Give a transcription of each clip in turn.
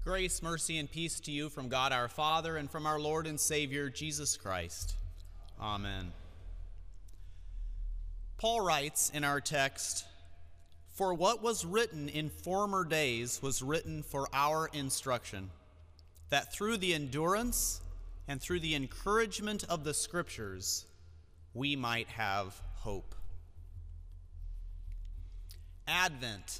Grace, mercy, and peace to you from God our Father and from our Lord and Savior, Jesus Christ. Amen. Paul writes in our text, "For what was written in former days was written for our instruction, that through the endurance and through the encouragement of the Scriptures we might have hope." Advent.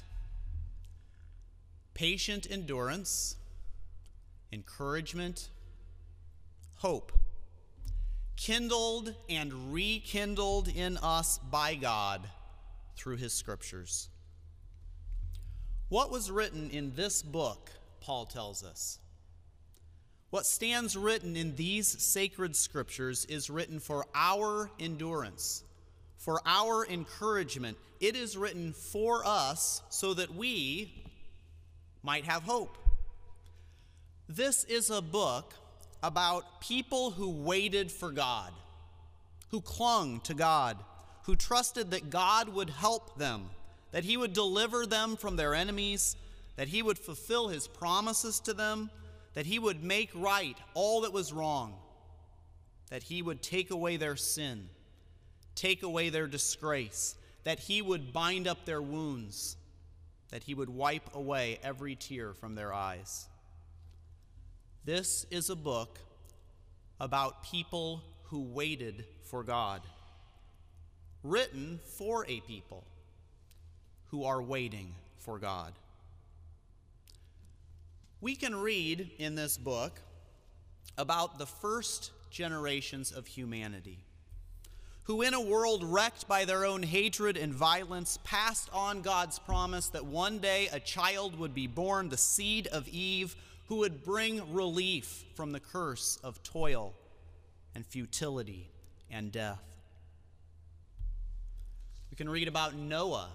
Patient endurance, encouragement, hope, kindled and rekindled in us by God through his Scriptures. What was written in this book, Paul tells us? What stands written in these sacred Scriptures is written for our endurance, for our encouragement. It is written for us so that we might have hope. This is a book about people who waited for God, who clung to God, who trusted that God would help them, that he would deliver them from their enemies, that he would fulfill his promises to them, that he would make right all that was wrong, that he would take away their sin, take away their disgrace, that he would bind up their wounds, that he would wipe away every tear from their eyes. This is a book about people who waited for God, written for a people who are waiting for God. We can read in this book about the first generations of humanity, who in a world wrecked by their own hatred and violence passed on God's promise that one day a child would be born, the seed of Eve, who would bring relief from the curse of toil and futility and death. We can read about Noah,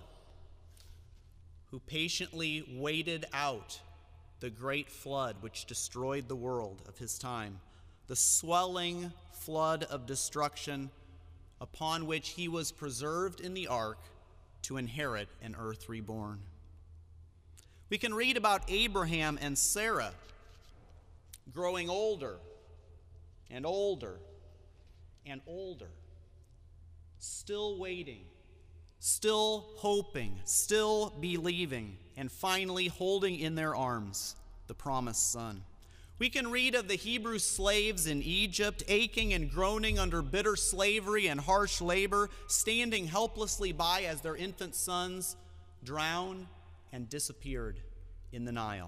who patiently waited out the great flood which destroyed the world of his time, the swelling flood of destruction upon which he was preserved in the ark to inherit an earth reborn. We can read about Abraham and Sarah growing older and older and older, still waiting, still hoping, still believing, and finally holding in their arms the promised son. We can read of the Hebrew slaves in Egypt, aching and groaning under bitter slavery and harsh labor, standing helplessly by as their infant sons drowned and disappeared in the Nile,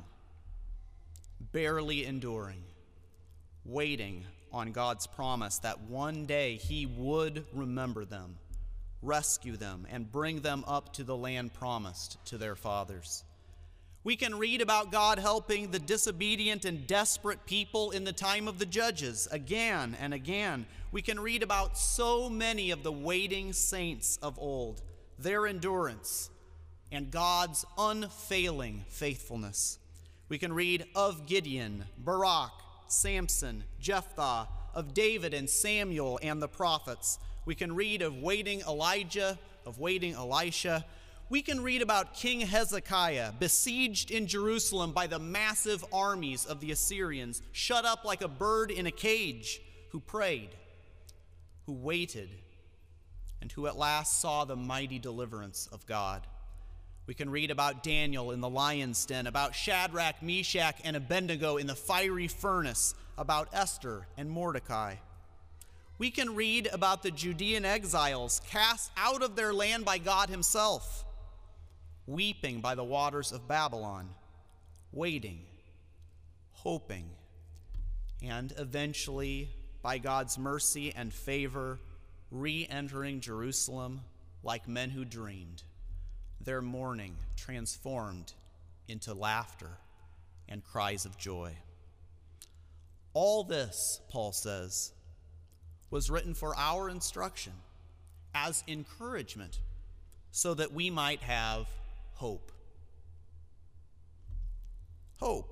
barely enduring, waiting on God's promise that one day he would remember them, rescue them, and bring them up to the land promised to their fathers. We can read about God helping the disobedient and desperate people in the time of the judges again and again. We can read about so many of the waiting saints of old, their endurance, and God's unfailing faithfulness. We can read of Gideon, Barak, Samson, Jephthah, of David and Samuel and the prophets. We can read of waiting Elijah, of waiting Elisha. We can read about King Hezekiah, besieged in Jerusalem by the massive armies of the Assyrians, shut up like a bird in a cage, who prayed, who waited, and who at last saw the mighty deliverance of God. We can read about Daniel in the lion's den, about Shadrach, Meshach, and Abednego in the fiery furnace, about Esther and Mordecai. We can read about the Judean exiles cast out of their land by God himself, weeping by the waters of Babylon, waiting, hoping, and eventually, by God's mercy and favor, re-entering Jerusalem like men who dreamed, their mourning transformed into laughter and cries of joy. All this, Paul says, was written for our instruction, as encouragement, so that we might have hope. Hope.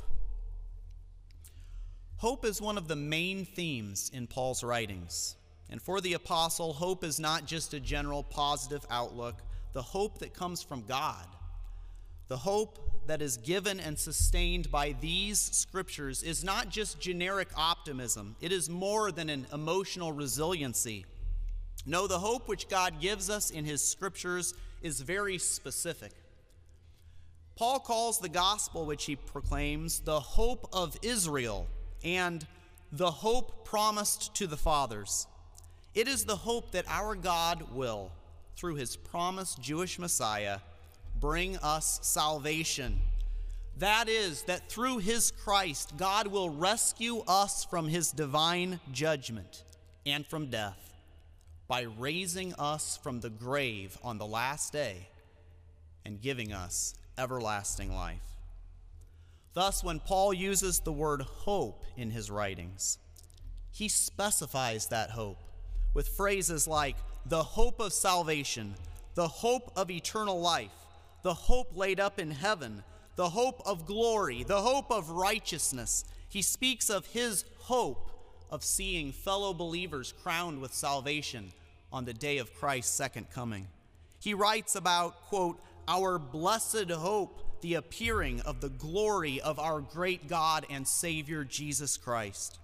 Hope is one of the main themes in Paul's writings. And for the apostle, hope is not just a general positive outlook, the hope that comes from God, the hope that is given and sustained by these scriptures is not just generic optimism. It is more than an emotional resiliency. No, the hope which God gives us in his scriptures is very specific. Paul calls the gospel which he proclaims the hope of Israel and the hope promised to the fathers. It is the hope that our God will, through his promised Jewish Messiah, bring us salvation. That is, that through his Christ, God will rescue us from his divine judgment and from death by raising us from the grave on the last day and giving us everlasting life. Thus, when Paul uses the word hope in his writings, he specifies that hope with phrases like the hope of salvation, the hope of eternal life, the hope laid up in heaven, the hope of glory, the hope of righteousness. He speaks of his hope of seeing fellow believers crowned with salvation on the day of Christ's second coming. He writes about, quote, our blessed hope, the appearing of the glory of our great God and Savior Jesus Christ.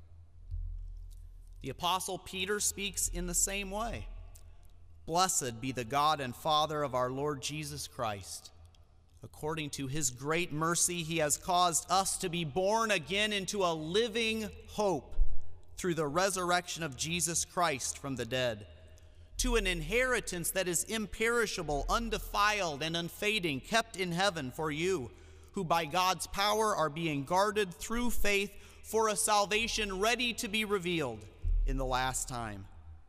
The Apostle Peter speaks in the same way. Blessed be the God and Father of our Lord Jesus Christ. According to his great mercy, he has caused us to be born again into a living hope through the resurrection of Jesus Christ from the dead, to an inheritance that is imperishable, undefiled, and unfading, kept in heaven for you, who by God's power are being guarded through faith for a salvation ready to be revealed in the last time.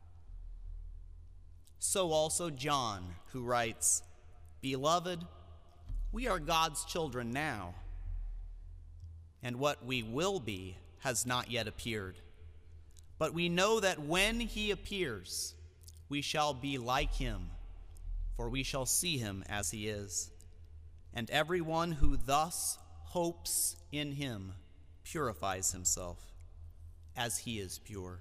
So also John, who writes, Beloved, we are God's children now, and what we will be has not yet appeared. But we know that when he appears, we shall be like him, for we shall see him as he is. And everyone who thus hopes in him purifies himself, as he is pure.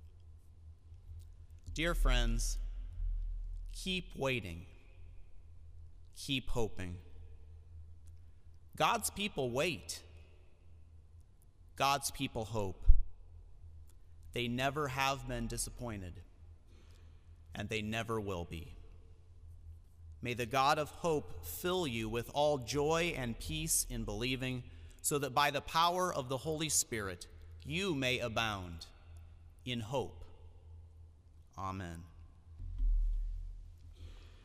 Dear friends, keep waiting. Keep hoping. God's people wait. God's people hope. They never have been disappointed, and they never will be. May the God of hope fill you with all joy and peace in believing, so that by the power of the Holy Spirit you may abound in hope. Amen.